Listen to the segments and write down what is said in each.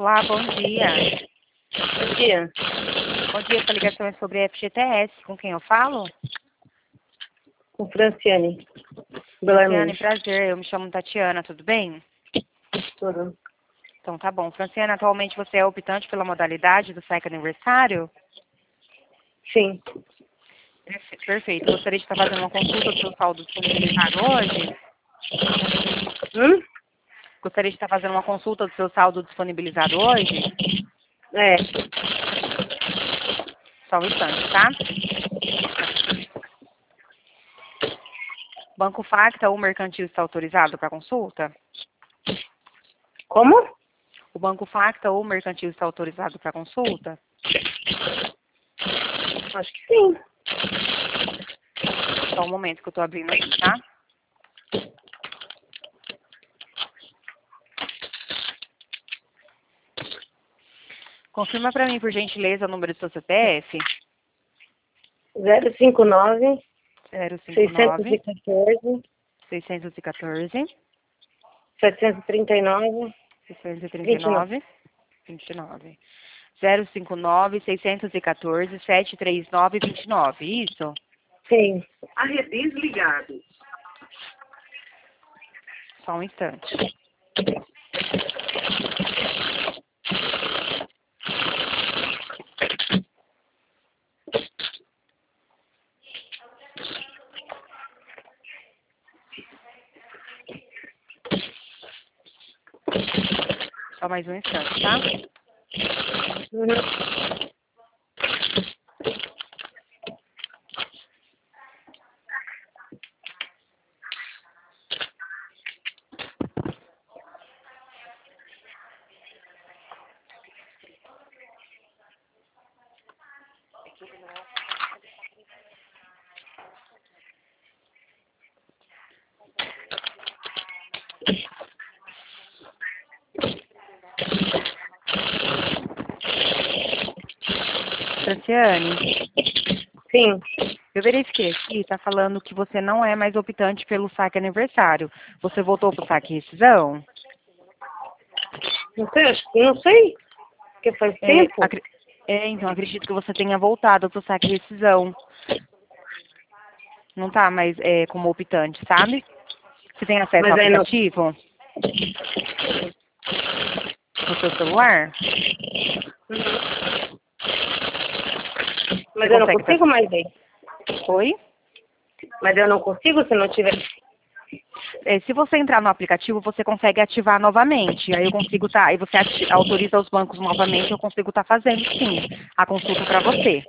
Olá, bom dia. Bom dia. Bom dia, essa ligação é sobre FGTS. Com quem eu falo? Com Franciane. Franciane, Belarmino. prazer. Eu me chamo Tatiana, tudo bem? Tudo. Então tá bom. Franciane, atualmente você é optante pela modalidade do SAIC aniversário? Sim. Perfeito. Gostaria de estar fazendo uma consulta do seu saldo disponibilizado hoje? Gostaria de estar fazendo uma consulta do seu saldo disponibilizado hoje? É. Só um instante, tá? Banco Facta ou Mercantil está autorizado para consulta? Como? O Banco Facta ou Mercantil está autorizado para consulta? Acho que sim. Só um momento que eu estou abrindo aqui, tá? Confirma para mim, por gentileza, o número do seu CPF. 059 059 614 614 739 29. 639 29. 059 614 739 29. Isso? Sim. Arrebis ligados. Só um instante. Só mais um instante, tá? Uhum. Franciane, Sim. eu verifiquei aqui, está falando que você não é mais optante pelo saque aniversário. Você voltou para o saque rescisão? Não sei, acho que não sei. Porque faz tempo. Então acredito que você tenha voltado para o saque rescisão. Não está mais como optante, sabe? Você tem acesso ao Mas aí não. aplicativo no seu celular? Mas Você eu não consegue consigo mais ver. Oi? Mas eu não consigo se não tiver. Se você entrar no aplicativo, você consegue ativar novamente. Aí eu consigo aí você autoriza os bancos novamente, eu consigo estar fazendo sim a consulta para você.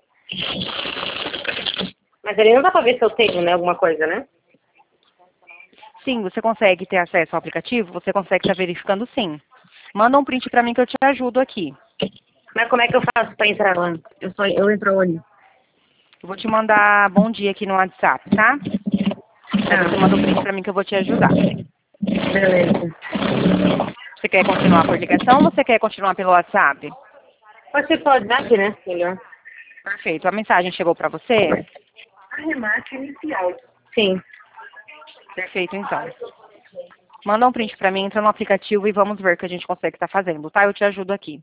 Mas ali não dá pra ver se eu tenho, né? Alguma coisa, né? Sim, você consegue ter acesso ao aplicativo, você consegue estar verificando sim. Manda um print para mim que eu te ajudo aqui. Mas como é que eu faço pra entrar lá? Eu entro onde? Eu vou te mandar bom dia aqui no WhatsApp, tá? Aí você manda um print para mim que eu vou te ajudar. Beleza. Você quer continuar por ligação ou você quer continuar pelo WhatsApp? Você pode dar aqui, né? Melhor. Perfeito. A mensagem chegou para você? Arremate inicial. Sim. Perfeito, então. Manda um print para mim, entra no aplicativo e vamos ver o que a gente consegue estar fazendo, tá? Eu te ajudo aqui.